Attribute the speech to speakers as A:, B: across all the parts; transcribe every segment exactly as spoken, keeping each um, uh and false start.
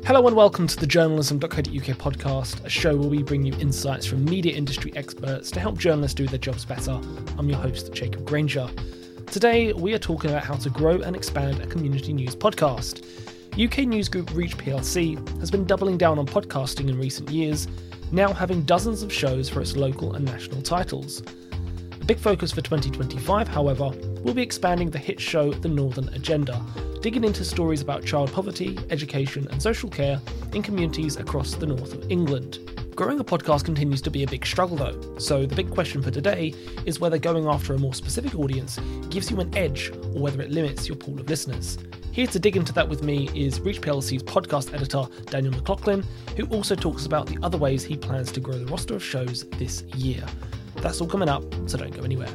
A: Hello and welcome to the journalism dot co dot uk podcast, a show where we bring you insights from media industry experts to help journalists do their jobs better. I'm your host, Jacob Granger. Today, we are talking about how to grow and expand a community news podcast. U K news group Reach P L C has been doubling down on podcasting in recent years, now having dozens of shows for its local and national titles. A big focus for twenty twenty-five, however, will be expanding the hit show The Northern Agenda, digging into stories about child poverty, education and social care in communities across the north of England. Growing a podcast continues to be a big struggle though, so the big question for today is whether going after a more specific audience gives you an edge or whether it limits your pool of listeners. Here to dig into that with me is Reach P L C's podcast editor Daniel McLaughlin, who also talks about the other ways he plans to grow the roster of shows this year. That's all coming up, so don't go anywhere.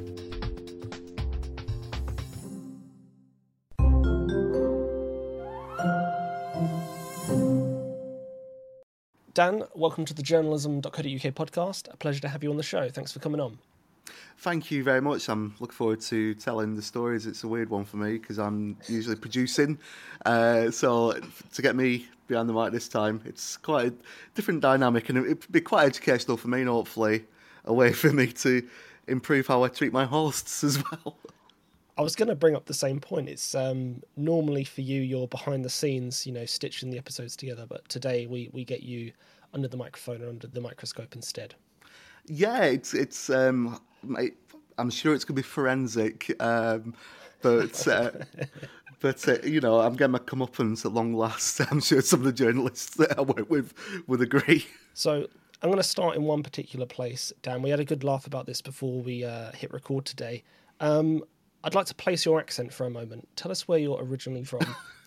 A: Dan, welcome to the journalism dot co dot uk podcast. A pleasure to have you on the show. Thanks for coming on.
B: Thank you very much. I'm looking forward to telling the stories. It's a weird one for me because I'm usually producing. Uh, so to get me behind the mic this time, it's quite a different dynamic, and it'd be quite educational for me and hopefully a way for me to improve how I treat my hosts as well.
A: I was going to bring up the same point. It's um, normally for you, you're behind the scenes, you know, stitching the episodes together. But today we, we get you under the microphone and under the microscope instead.
B: Yeah, it's it's. Um, I'm sure it's going to be forensic, um, but uh, but uh, you know, I'm getting my comeuppance at long last. I'm sure some of the journalists that I work with would agree.
A: So I'm going to start in one particular place, Dan. We had a good laugh about this before we uh, hit record today. Um, I'd like to place your accent for a moment. Tell us where you're originally from.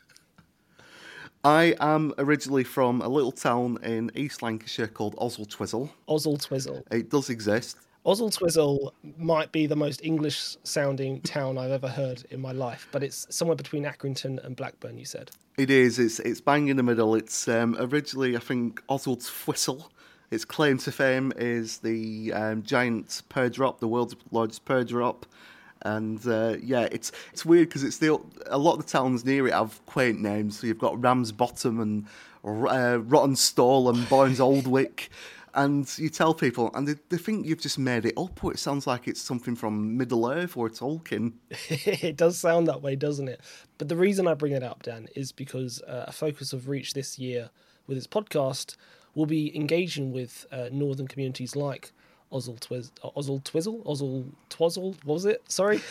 B: I am originally from a little town in East Lancashire called Oswald-Twizel.
A: Oswald-Twizel.
B: It does exist.
A: Oswald-Twizel might be the most English-sounding town I've ever heard in my life, but it's somewhere between Accrington and Blackburn, you said.
B: It is. It's it's bang in the middle. It's um, originally, I think, Oswald-Twistle. Its claim to fame is the um, giant pear drop, the world's largest pear drop. And uh, yeah, it's it's weird because it's the a lot of the towns near it have quaint names. So you've got Ramsbottom and uh, Rotten Stall and Boynes Oldwick, and you tell people, and they, they think you've just made it up, or it sounds like it's something from Middle Earth or Tolkien.
A: It does sound that way, doesn't it? But the reason I bring it up, Dan, is because uh, a focus of Reach this year with its podcast will be engaging with uh, northern communities like Oswald-Twizel, Oswald-Twizel, Oswald-Twizel, what was it? Sorry.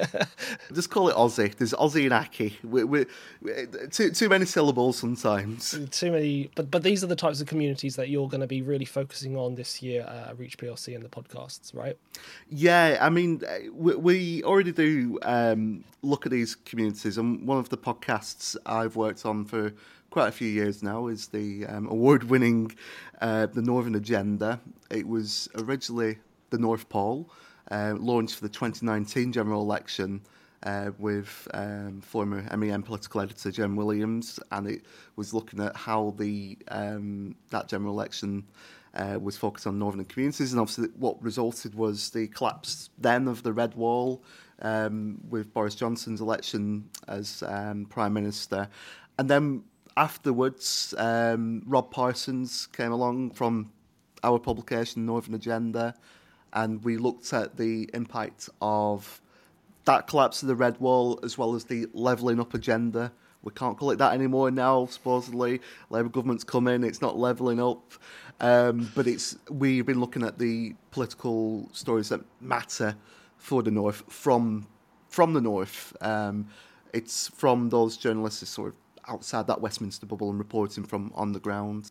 B: Just call it Aussie. There's Aussie and Aki. We, we, too too many syllables sometimes.
A: Too many, but but these are the types of communities that you're going to be really focusing on this year at Reach P L C and the podcasts, right?
B: Yeah, I mean, we, we already do um, look at these communities, and one of the podcasts I've worked on for quite a few years now is the um, award-winning uh, The Northern Agenda. It was originally the North Pole, uh, launched for the twenty nineteen general election uh, with um, former M E M political editor Jen Williams, and it was looking at how the um, that general election uh, was focused on northern communities, and obviously what resulted was the collapse then of the Red Wall um, with Boris Johnson's election as um, Prime Minister. And then afterwards, um, Rob Parsons came along from our publication, Northern Agenda, and we looked at the impact of that collapse of the Red Wall as well as the levelling up agenda. We can't call it that anymore now, supposedly. Labour government's come in, it's not levelling up. Um, but it's we've been looking at the political stories that matter for the North from from the North. Um, it's from those journalists who sort of outside that Westminster bubble and reporting from on the ground.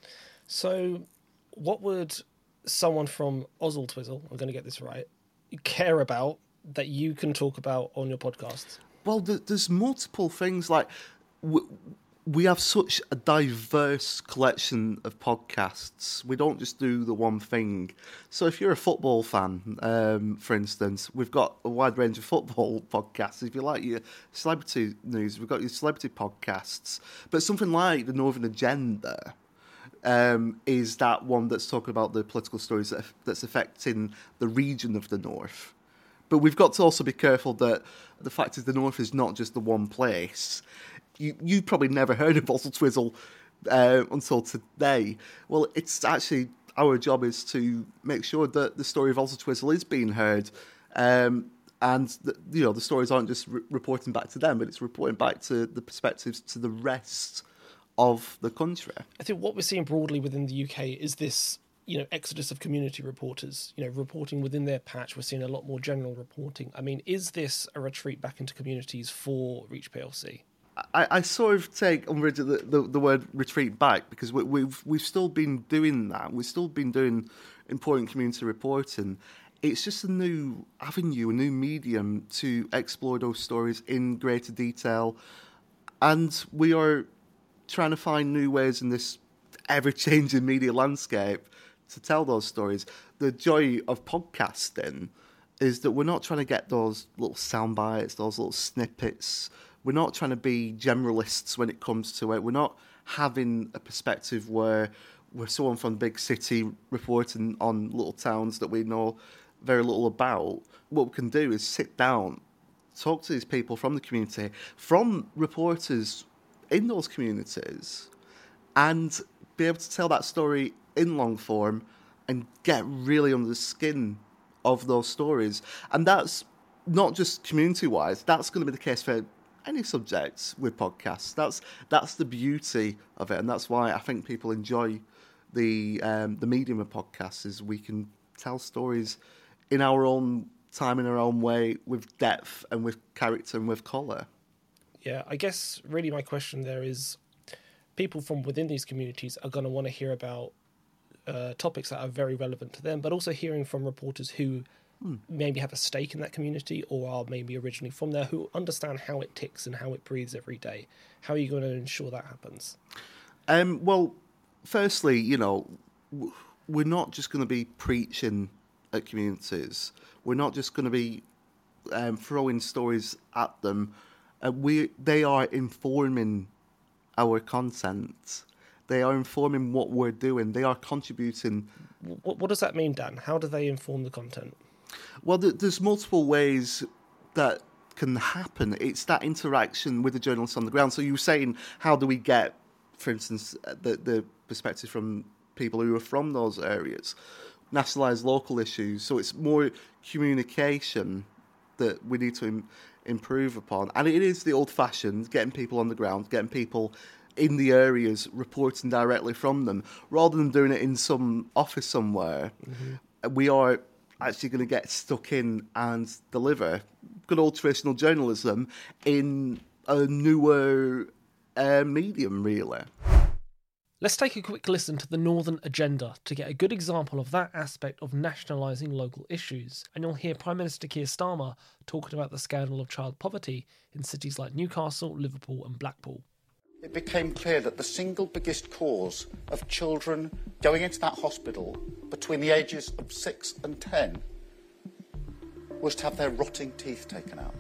A: So what would someone from Oswald-Twizel, I'm going to get this right, care about that you can talk about on your podcast?
B: Well, there's multiple things. Like, we have such a diverse collection of podcasts. We don't just do the one thing. So if you're a football fan, um, for instance, we've got a wide range of football podcasts. If you like your celebrity news, we've got your celebrity podcasts. But something like the Northern Agenda um, is that one that's talking about the political stories that, that's affecting the region of the North. But we've got to also be careful that the fact is the North is not just the one place. You you probably never heard of Oswald-Twizel uh, until today. Well, it's actually our job is to make sure that the story of Oswald Twizzle is being heard. Um, and, the, you know, the stories aren't just re- reporting back to them, but it's reporting back to the perspectives to the rest of the country.
A: I think what we're seeing broadly within the U K is this, you know, exodus of community reporters, you know, reporting within their patch. We're seeing a lot more general reporting. I mean, is this a retreat back into communities for Reach P L C?
B: I, I sort of take umbrage at the, the, the word retreat back, because we, we've we've still been doing that. We've still been doing important community reporting. It's just a new avenue, a new medium to explore those stories in greater detail. And we are trying to find new ways in this ever-changing media landscape to tell those stories. The joy of podcasting is that we're not trying to get those little sound bites, those little snippets. We're not trying to be generalists when it comes to it. We're not having a perspective where we're someone from big city reporting on little towns that we know very little about. What we can do is sit down, talk to these people from the community, from reporters in those communities, and be able to tell that story in long form and get really under the skin of those stories. And that's not just community-wise, that's going to be the case for any subjects with podcasts. That's that's the beauty of it, and that's why I think people enjoy the um, the medium of podcasts, is we can tell stories in our own time, in our own way, with depth and with character and with colour.
A: Yeah, I guess really my question there is, people from within these communities are going to want to hear about uh, topics that are very relevant to them, but also hearing from reporters who mm. maybe have a stake in that community or are maybe originally from there, who understand how it ticks and how it breathes every day. How are you going to ensure that happens?
B: Um, well, firstly, you know, we're not just going to be preaching at communities. We're not just going to be um, throwing stories at them. Uh, we they are informing our content. They are informing what we're doing. They are contributing.
A: What, what does that mean, Dan? How do they inform the content?
B: Well, th- there's multiple ways that can happen. It's that interaction with the journalists on the ground. So you were saying, how do we get, for instance, the, the perspective from people who are from those areas? Nationalise local issues. So it's more communication that we need to im- improve upon. And it is the old-fashioned, getting people on the ground, getting people in the areas reporting directly from them, rather than doing it in some office somewhere. Mm-hmm. We are actually going to get stuck in and deliver good old traditional journalism in a newer uh, medium, really.
A: Let's take a quick listen to the Northern Agenda to get a good example of that aspect of nationalising local issues. And you'll hear Prime Minister Keir Starmer talking about the scandal of child poverty in cities like Newcastle, Liverpool and Blackpool.
C: It became clear that the single biggest cause of children going into that hospital between the ages of six and ten was to have their rotting teeth taken out.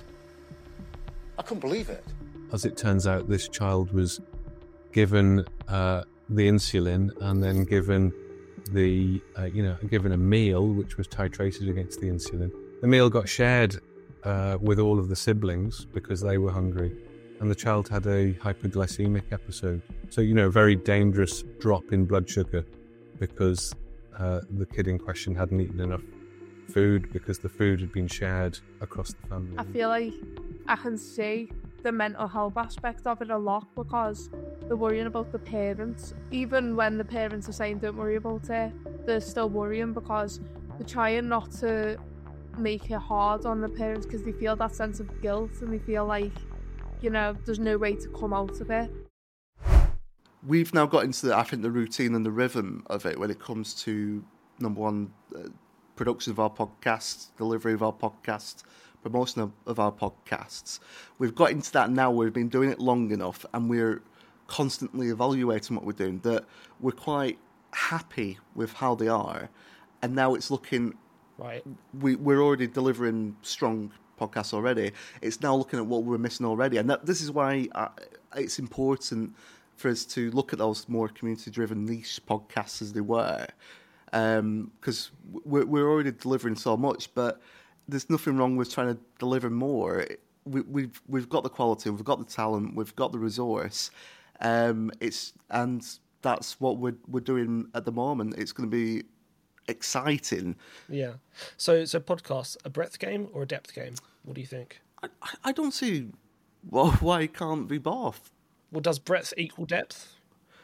C: I couldn't believe it.
D: As it turns out, this child was given uh, the insulin and then given the, uh, you know, given a meal which was titrated against the insulin. The meal got shared uh, with all of the siblings because they were hungry. And the child had a hypoglycemic episode. So, you know, a very dangerous drop in blood sugar because uh, the kid in question hadn't eaten enough food because the food had been shared across the family.
E: I feel like I can see the mental health aspect of it a lot because they're worrying about the parents. Even when the parents are saying don't worry about it, they're still worrying because they're trying not to make it hard on the parents because they feel that sense of guilt and they feel like, you know, there's no way to come out of it.
B: We've now got into, the, I think, the routine and the rhythm of it when it comes to, number one, uh, production of our podcasts, delivery of our podcasts, promotion of, of our podcasts. We've got into that now. We've been doing it long enough and we're constantly evaluating what we're doing, that we're quite happy with how they are. And now it's looking...
A: Right.
B: We, we're already delivering strong podcasts already. It's now looking at what we're missing already, and that, this is why uh, it's important for us to look at those more community-driven niche podcasts as they were, because um, we're, we're already delivering so much. But there's nothing wrong with trying to deliver more. We, we've we've got the quality, we've got the talent, we've got the resource. Um, it's and that's what we're we're doing at the moment. It's going to be exciting.
A: Yeah. So, so podcasts, a breadth game or a depth game? What do you think?
B: I, I don't see well, why it can't be both.
A: Well, does breadth equal depth?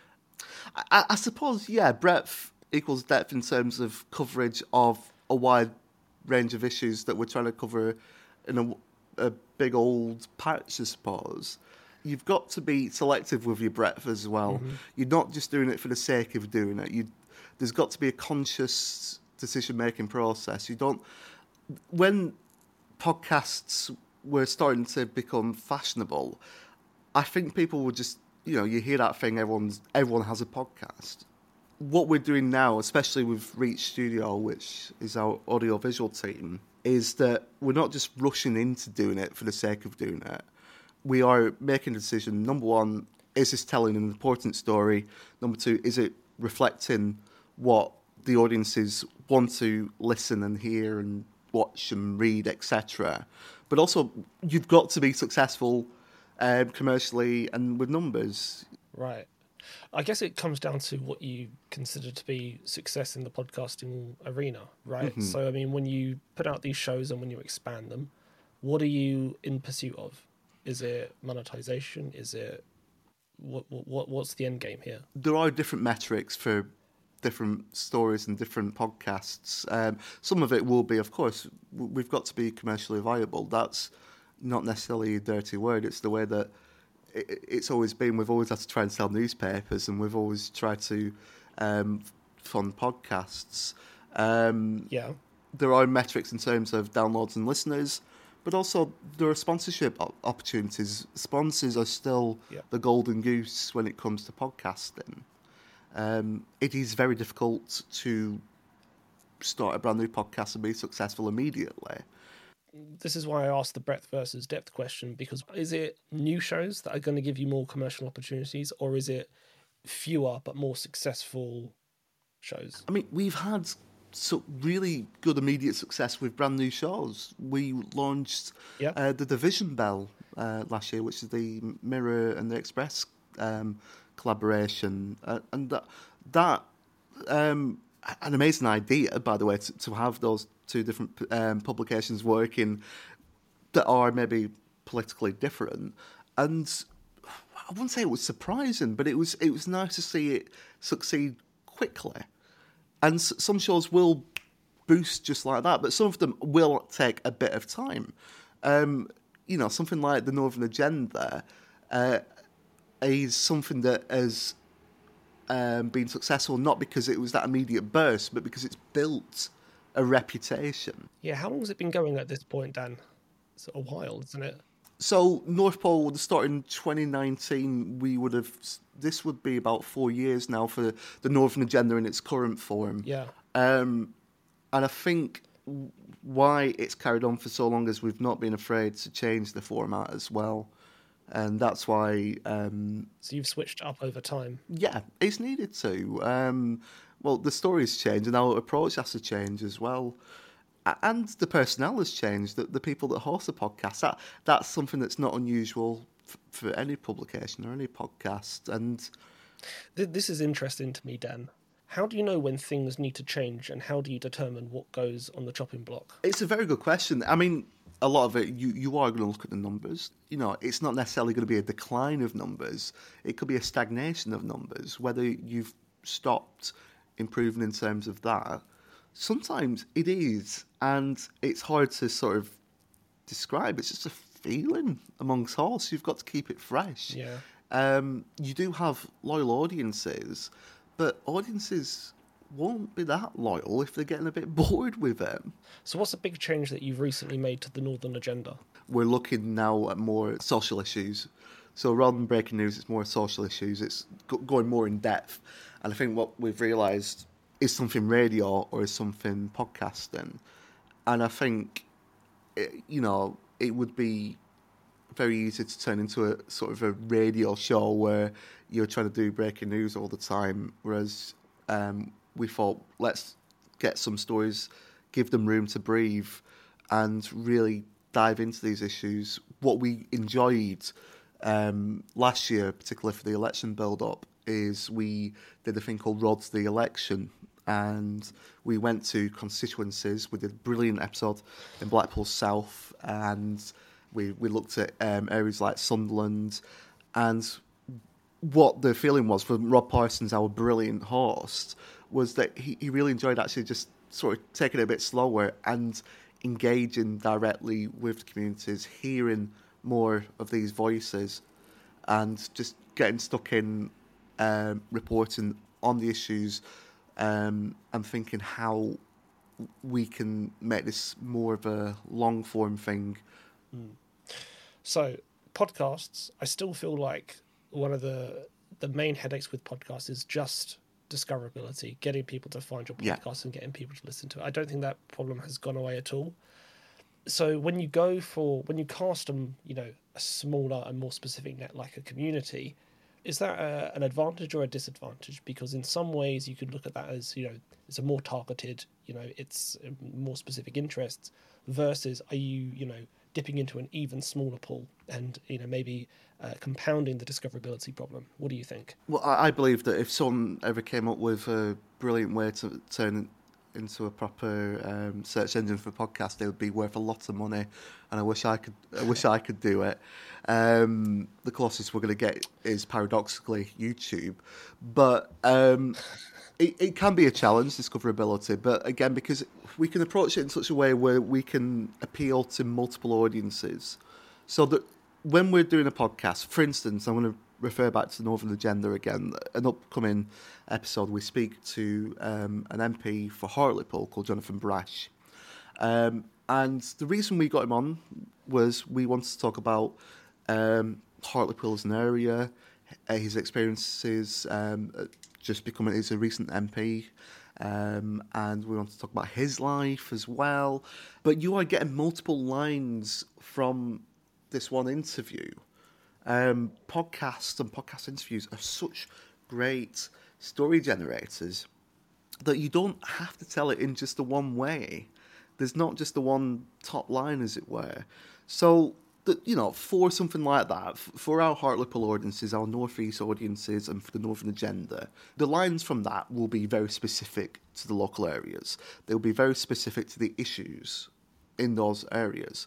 B: I, I suppose, yeah, breadth equals depth in terms of coverage of a wide range of issues that we're trying to cover in a, a big old patch, I suppose. You've got to be selective with your breadth as well. Mm-hmm. You're not just doing it for the sake of doing it. You, there's got to be a conscious decision-making process. You don't... When podcasts were starting to become fashionable, I think people would just, you know, you hear that thing, everyone's, everyone has a podcast. What we're doing now, especially with Reach Studio, which is our audiovisual team, is that we're not just rushing into doing it for the sake of doing it. We are making a decision. Number one, is this telling an important story? Number two, is it reflecting what the audiences want to listen and hear and watch and read, et cetera? But also, you've got to be successful um, commercially and with numbers.
A: Right. I guess it comes down to what you consider to be success in the podcasting arena, right? Mm-hmm. So, I mean, when you put out these shows and when you expand them, what are you in pursuit of? Is it monetization? Is it what? What? What's the end game here?
B: There are different metrics for different stories and different podcasts. Um, some of it will be, of course, we've got to be commercially viable. That's not necessarily a dirty word. It's the way that it's always been. We've always had to try and sell newspapers, and we've always tried to um, fund podcasts. Um,
A: yeah.
B: There are metrics in terms of downloads and listeners, but also there are sponsorship opportunities. Sponsors are still yeah. the golden goose when it comes to podcasting. Um, it is very difficult to start a brand new podcast and be successful immediately.
A: This is why I asked the breadth versus depth question, because is it new shows that are going to give you more commercial opportunities, or is it fewer but more successful shows?
B: I mean, we've had so really good immediate success with brand new shows. We launched
A: yep. uh,
B: the Division Bell uh, last year, which is the Mirror and the Express um, collaboration, uh, and that, that um, an amazing idea, by the way, to, to have those two different um, publications working that are maybe politically different. And I wouldn't say it was surprising, but it was it was nice to see it succeed quickly. And s- some shows will boost just like that, but some of them will take a bit of time. Um, you know, something like the Northern Agenda uh, is something that has um, been successful not because it was that immediate burst, but because it's built a reputation.
A: Yeah, how long has it been going at this point, Dan? It's a while, isn't it?
B: So North Pole would start in twenty nineteen. We would have. This would be about four years now for the Northern Agenda in its current form.
A: Yeah.
B: Um, and I think why it's carried on for so long is we've not been afraid to change the format as well, and that's why. Um,
A: so you've switched up over time.
B: Yeah, it's needed to. Um, well, the stories change, and our approach has to change as well. And the personnel has changed. The, the people that host the podcast, that that's something that's not unusual f- for any publication or any podcast. And
A: this is interesting to me, Dan. How do you know when things need to change, and how do you determine what goes on the chopping block?
B: It's a very good question. I mean, a lot of it, you, you are going to look at the numbers. You know, it's not necessarily going to be a decline of numbers. It could be a stagnation of numbers, whether you've stopped improving in terms of that. Sometimes it is, and it's hard to sort of describe. It's just a feeling amongst hosts. You've got to keep it fresh.
A: Yeah.
B: Um, you do have loyal audiences, but audiences won't be that loyal if they're getting a bit bored with it.
A: So what's a big change that you've recently made to the Northern Agenda?
B: We're looking now at more social issues. So rather than breaking news, it's more social issues. It's go- going more in depth. And I think what we've realised is something radio or is something podcasting. And I think, it, you know, it would be very easy to turn into a sort of a radio show where you're trying to do breaking news all the time, whereas um, we thought, let's get some stories, give them room to breathe, and really dive into these issues. What we enjoyed um, last year, particularly for the election build-up, is we did a thing called Road to the Election, and we went to constituencies. We did a brilliant episode in Blackpool South, and we, we looked at um, areas like Sunderland, and what the feeling was from Rob Parsons, our brilliant host, was that he, he really enjoyed actually just sort of taking it a bit slower and engaging directly with the communities, hearing more of these voices, and just getting stuck in um, reporting on the issues um, and thinking how we can make this more of a long-form thing.
A: Mm. So, podcasts, I still feel like one of the the main headaches with podcasts is just discoverability, getting people to find your podcast yeah. and getting people to listen to it. I don't think that problem has gone away at all. So when you go for, when you cast them, you know, a smaller and more specific net like a community, is that a, an advantage or a disadvantage? Because in some ways you could look at that as, you know, it's a more targeted, you know, it's more specific interests versus are you, you know, dipping into an even smaller pool and, you know, maybe uh, compounding the discoverability problem. What do you think?
B: Well, I believe that if someone ever came up with a brilliant way to turn into a proper um, search engine for podcasts, it would be worth a lot of money, and I wish I could. I wish I could do it. Um, the closest we're going to get is paradoxically YouTube, but um, it, it can be a challenge, discoverability. But again, because we can approach it in such a way where we can appeal to multiple audiences, so that when we're doing a podcast, for instance, I'm going to refer back to Northern Agenda again, an upcoming episode, we speak to um, an M P for Hartlepool called Jonathan Brash. Um, and the reason we got him on was we wanted to talk about um, Hartlepool as an area, his experiences, um, just becoming, he's a recent M P, um, and we want to talk about his life as well. But you are getting multiple lines from this one interview. Um, podcasts and podcast interviews are such great story generators that you don't have to tell it in just the one way. There's not just the one top line, as it were. So, the, you know, for something like that, for our Hartlepool audiences, our North East audiences, and for the Northern Agenda, the lines from that will be very specific to the local areas. They'll be very specific to the issues in those areas.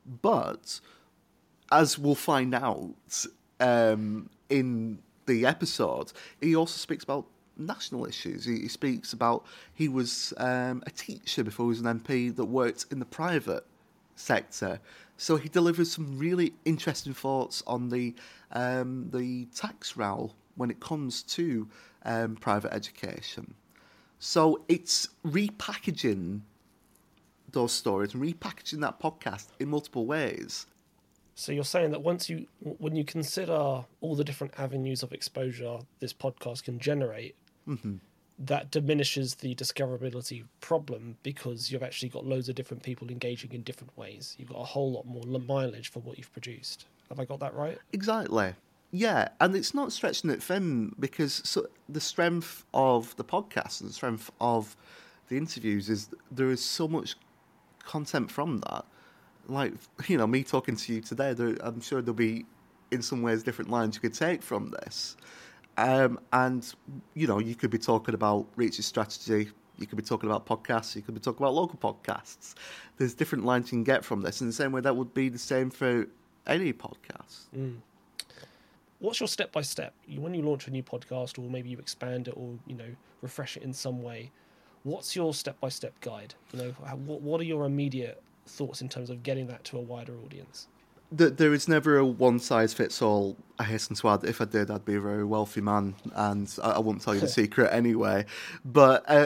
B: But as we'll find out um, in the episode, he also speaks about national issues. He, he speaks about he was um, a teacher before he was an M P that worked in the private sector. So he delivers some really interesting thoughts on the um, the tax roll when it comes to um, private education. So it's repackaging those stories and repackaging that podcast in multiple ways.
A: So you're saying that once you, when you consider all the different avenues of exposure this podcast can generate,
B: mm-hmm.
A: that diminishes the discoverability problem because you've actually got loads of different people engaging in different ways. You've got a whole lot more mileage for what you've produced. Have I got that right?
B: Exactly. Yeah, and it's not stretching it thin because so the strength of the podcast and the strength of the interviews is there is so much content from that. Like, you know, me talking to you today, there, I'm sure there'll be, in some ways, different lines you could take from this. Um, and, you know, you could be talking about Reach's strategy, you could be talking about podcasts, you could be talking about local podcasts. There's different lines you can get from this. In the same way, that would be the same for any podcast.
A: Mm. What's your step-by-step? When you launch a new podcast, or maybe you expand it or, you know, refresh it in some way, what's your step-by-step guide? You know, what, what are your immediate thoughts in terms of getting that to a wider audience?
B: There is never a one-size-fits-all. I hasten to add, if I did, I'd be a very wealthy man, and I wouldn't tell you the secret anyway. But uh,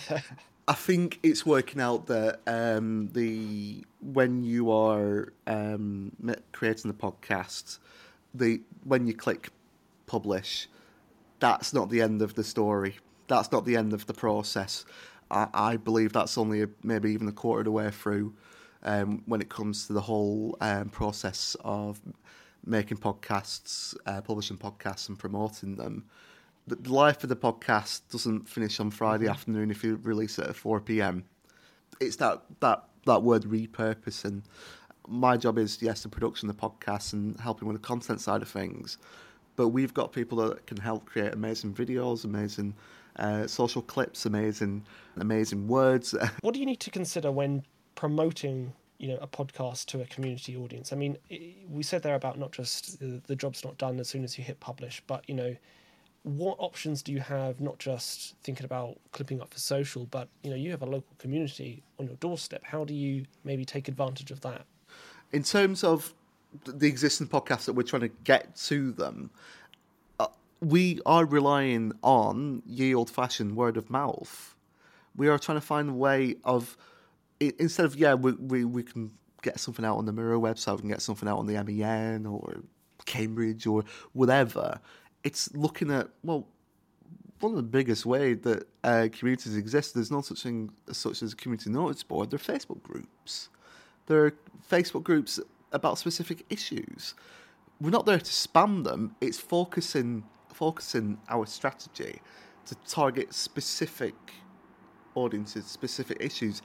B: I think it's working out that um, the when you are um, creating the podcast, the when you click publish, that's not the end of the story. That's not the end of the process. I, I believe that's only a, maybe even a quarter of the way through. Um, when it comes to the whole um, process of making podcasts, uh, publishing podcasts and promoting them. The, the life of the podcast doesn't finish on Friday mm-hmm. afternoon if you release it at four p.m. It's that, that, that word repurposing. my job is, yes, the production of the podcast and helping with the content side of things. But we've got people that can help create amazing videos, amazing uh, social clips, amazing, amazing words.
A: What do you need to consider when promoting, you know, a podcast to a community audience? I mean, we said there about not just the, the job's not done as soon as you hit publish, but, you know, what options do you have, not just thinking about clipping up for social, but, you know, you have a local community on your doorstep. How do you maybe take advantage of that?
B: In terms of the existing podcasts that we're trying to get to them, uh, we are relying on ye old-fashioned word of mouth. We are trying to find a way of, instead of, yeah, we, we, we can get something out on the Mirror website, we can get something out on the M E N or Cambridge or whatever. It's looking at, well, one of the biggest ways that uh, communities exist, there's no such thing such as a community notice board. They're Facebook groups. There are Facebook groups about specific issues. We're not there to spam them. It's focusing focusing our strategy to target specific audiences, specific issues.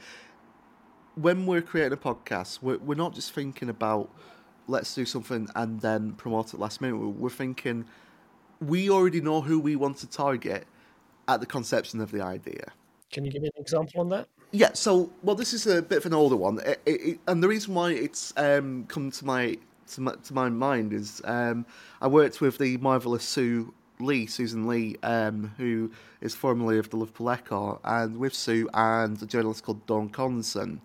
B: When we're creating a podcast, we're, we're not just thinking about let's do something and then promote it last minute. We're thinking we already know who we want to target at the conception of the idea.
A: Can you give me an example on that?
B: Yeah, so, well, this is a bit of an older one, it, it, and the reason why it's um, come to my, to my to my mind is um, I worked with the marvellous Sue Lee, Susan Lee, um, who is formerly of the Liverpool Echo, and with Sue and a journalist called Dawn Conson,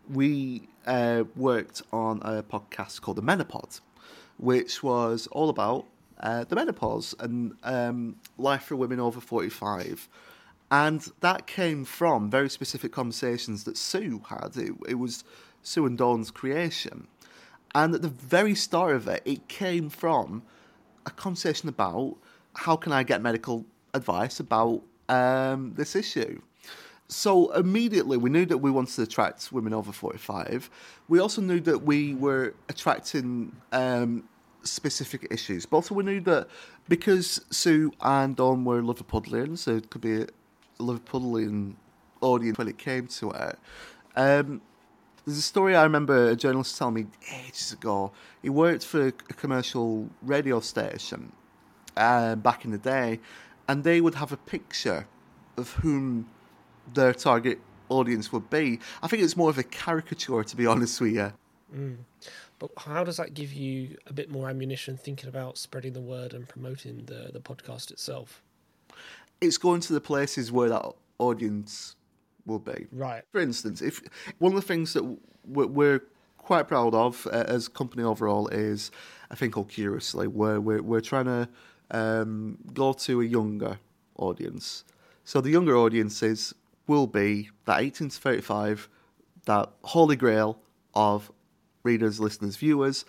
B: we uh, worked on a podcast called The Menopod, which was all about uh, the menopause and um, life for women over forty-five. And that came from very specific conversations that Sue had. It, it was Sue and Dawn's creation. And at the very start of it, it came from a conversation about how can I get medical advice about um, this issue. So immediately we knew that we wanted to attract women over forty-five. We also knew that we were attracting um, specific issues. But also we knew that because Sue and Dawn were Liverpudlians, so it could be a Liverpudlian audience when it came to it. Um, there's a story I remember a journalist telling me ages ago. He worked for a commercial radio station uh, back in the day, and they would have a picture of whom their target audience would be. I think it's more of a caricature, to be honest with you.
A: Mm. But how does that give you a bit more ammunition thinking about spreading the word and promoting the, the podcast itself?
B: It's going to the places where that audience will be.
A: Right.
B: For instance, if one of the things that we're quite proud of uh, as a company overall is a thing called Curiously, where we're, we're trying to um, go to a younger audience. So the younger audiences will be that eighteen to thirty-five, that holy grail of readers, listeners, viewers.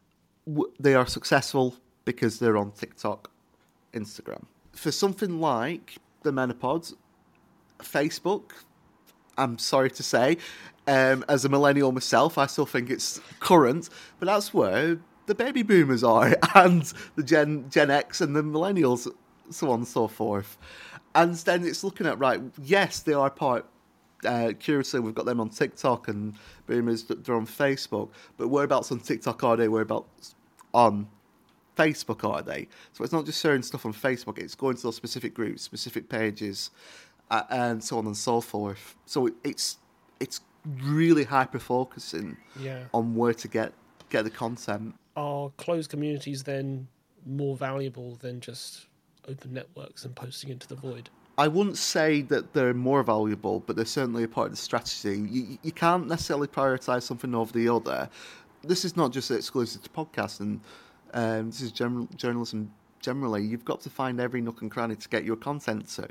B: They are successful because they're on TikTok, Instagram. For something like the Menopod, Facebook, I'm sorry to say, um, as a millennial myself, I still think it's current, but that's where the baby boomers are, and the Gen Gen X and the millennials, so on and so forth. And then it's looking at, right, yes, they are part, uh, curiously, we've got them on TikTok, and boomers, they're on Facebook, but whereabouts on TikTok are they? Whereabouts on Facebook are they? So it's not just sharing stuff on Facebook, it's going to those specific groups, specific pages, uh, and so on and so forth. So it, it's it's really hyper focusing
A: yeah.
B: on where to get get the content.
A: Are closed communities then more valuable than just open networks and posting into the void?
B: I wouldn't say that they're more valuable, but they're certainly a part of the strategy. You, you can't necessarily prioritise something over the other. This is not just exclusive to podcasting. Um, this is general, journalism generally. You've got to find every nook and cranny to get your content to.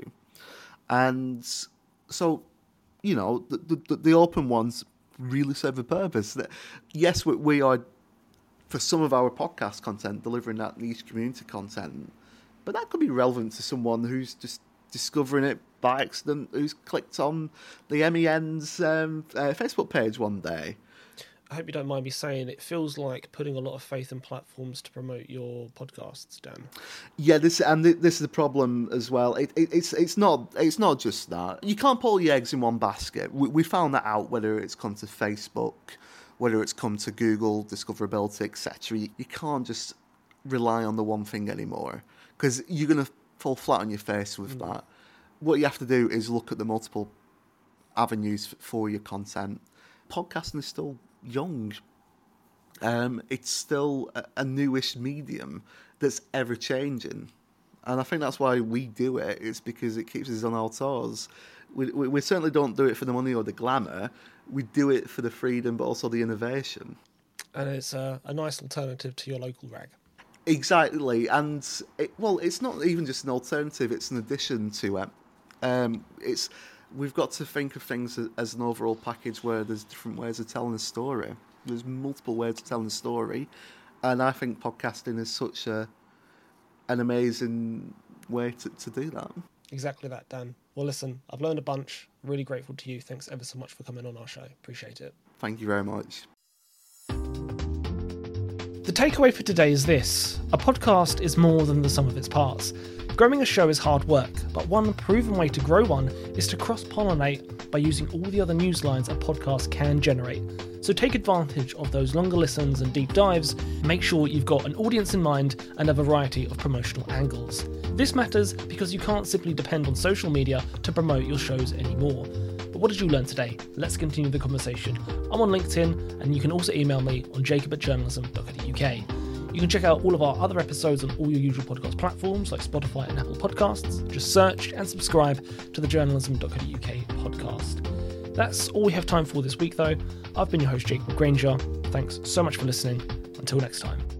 B: And so, you know, the, the, the open ones really serve a purpose. Yes, we, we are, for some of our podcast content, delivering that niche community content, but that could be relevant to someone who's just discovering it by accident, who's clicked on the M E N's um, uh, Facebook page one day.
A: I hope you don't mind me saying it feels like putting a lot of faith in platforms to promote your podcasts, Dan.
B: Yeah, this and this is the problem as well. It, it, it's it's not it's not just that. You can't put all your eggs in one basket. We, we found that out whether it's come to Facebook, whether it's come to Google, discoverability, et cetera. You, you can't just rely on the one thing anymore, because you're going to fall flat on your face with mm. that. What you have to do is look at the multiple avenues for your content. Podcasting is still young. Um, it's still a, a newish medium that's ever changing. And I think that's why we do it. It's because it keeps us on our toes. We, we, we certainly don't do it for the money or the glamour. We do it for the freedom, but also the innovation.
A: And it's a, a nice alternative to your local rag.
B: Exactly. And, it, well, it's not even just an alternative. It's an addition to it. Um, it's we've got to think of things as an overall package where there's different ways of telling a story. There's multiple ways of telling a story. And I think podcasting is such a an amazing way to, to do that. Exactly that, Dan. Well, listen, I've learned a bunch. Really grateful to you. Thanks ever so much for coming on our show. Appreciate it. Thank you very much. The takeaway for today is this. A podcast is more than the sum of its parts. Growing a show is hard work, but one proven way to grow one is to cross-pollinate by using all the other news lines a podcast can generate. So take advantage of those longer listens and deep dives. Make sure you've got an audience in mind and a variety of promotional angles. This matters because you can't simply depend on social media to promote your shows anymore. But what did you learn today? Let's continue the conversation. I'm on LinkedIn, and you can also email me on jacob at journalism dot co dot uk. You can check out all of our other episodes on all your usual podcast platforms like Spotify and Apple Podcasts. Just search and subscribe to the journalism dot co dot uk podcast. That's all we have time for this week, though. I've been your host, Jacob Granger. Thanks so much for listening. Until next time.